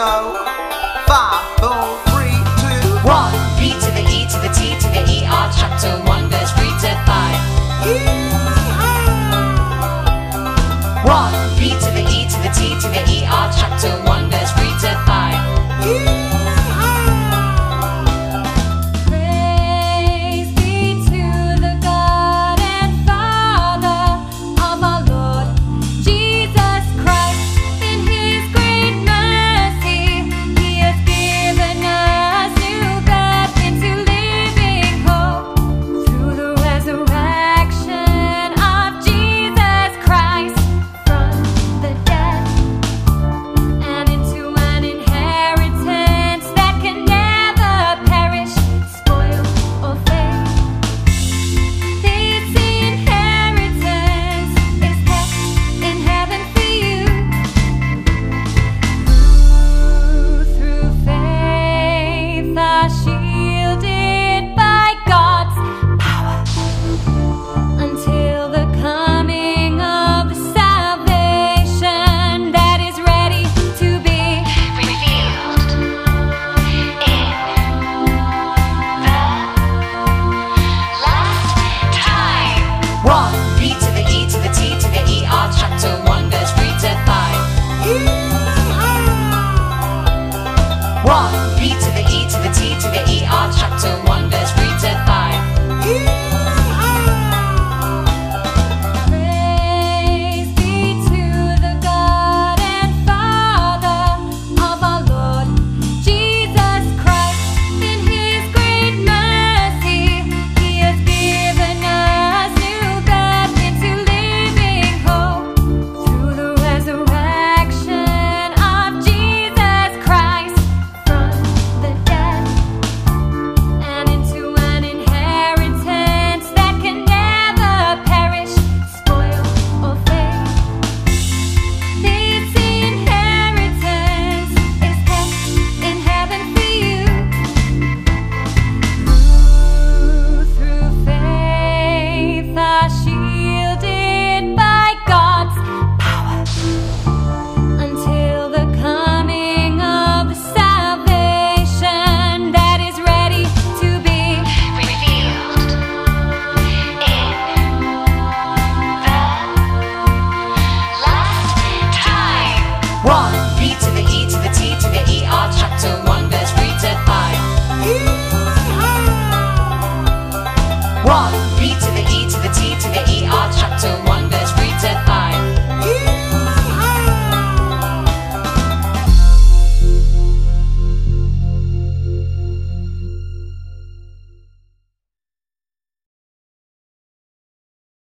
go. 5, 4, 3, 2, 1. B to the E to the T to the ER. Chapter 1 verse 3 to 5. Yeehaw! 1. B to the E to the T to the ER. Chapter 1 verse 3